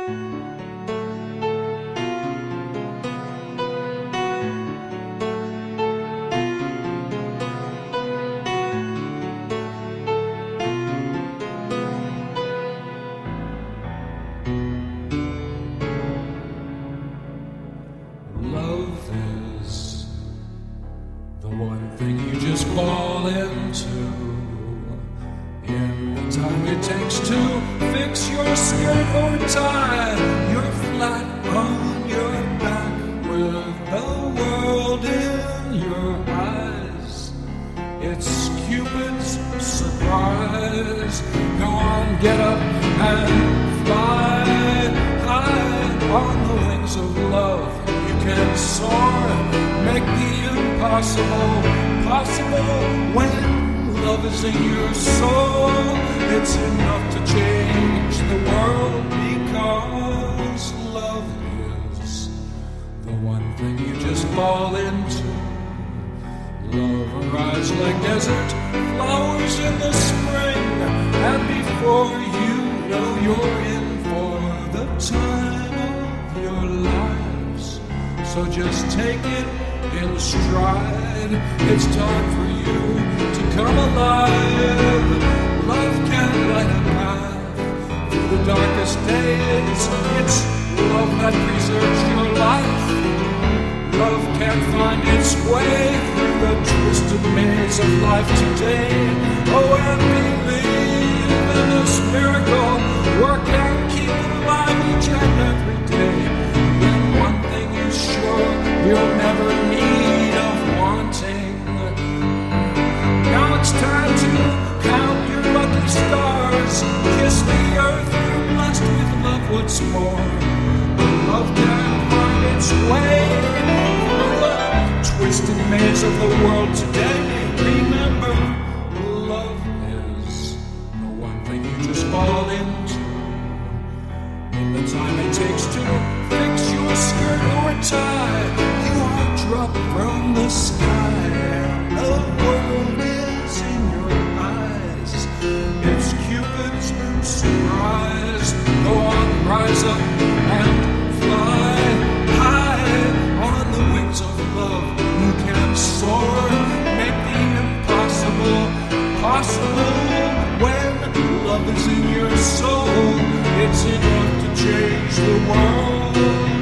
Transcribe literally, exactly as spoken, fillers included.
Love is the one thing you just fall into. In the time it takes to fix your skirt or tie, you're flat on your back with the world in your eyes. It's Cupid's surprise. Go on, get up and fly high on the wings of love. You can soar, make the impossible possible. When love is in your soul, it's enough to change the world, because love is the one thing you just fall into. Love arrives like desert flowers in the spring, and before you know you're in for the time of your lives. So just take it in stride. It's time for you to come alive. Love can light a path through the darkest days. It's love that preserves your life. Love can find its way through the twisted maze of life today. Oh, and believe in this miracle. Work and keep it alive each and every day. Then one thing is sure, you'll never need of wanting. Now it's time to count your lucky stars. Kiss the earth, you're blessed with love once more. Love can find its way through the twisted maze of the world today. Remember, love is the one thing you just fall into. In the time it takes to fix your skirt or tie, you are dropped from the sky. The world is in your eyes. It's Cupid's surprise. Go on, rise up and fly high on the wings of love. You can soar, make the impossible possible. When love is in your soul, it's enough to change the world.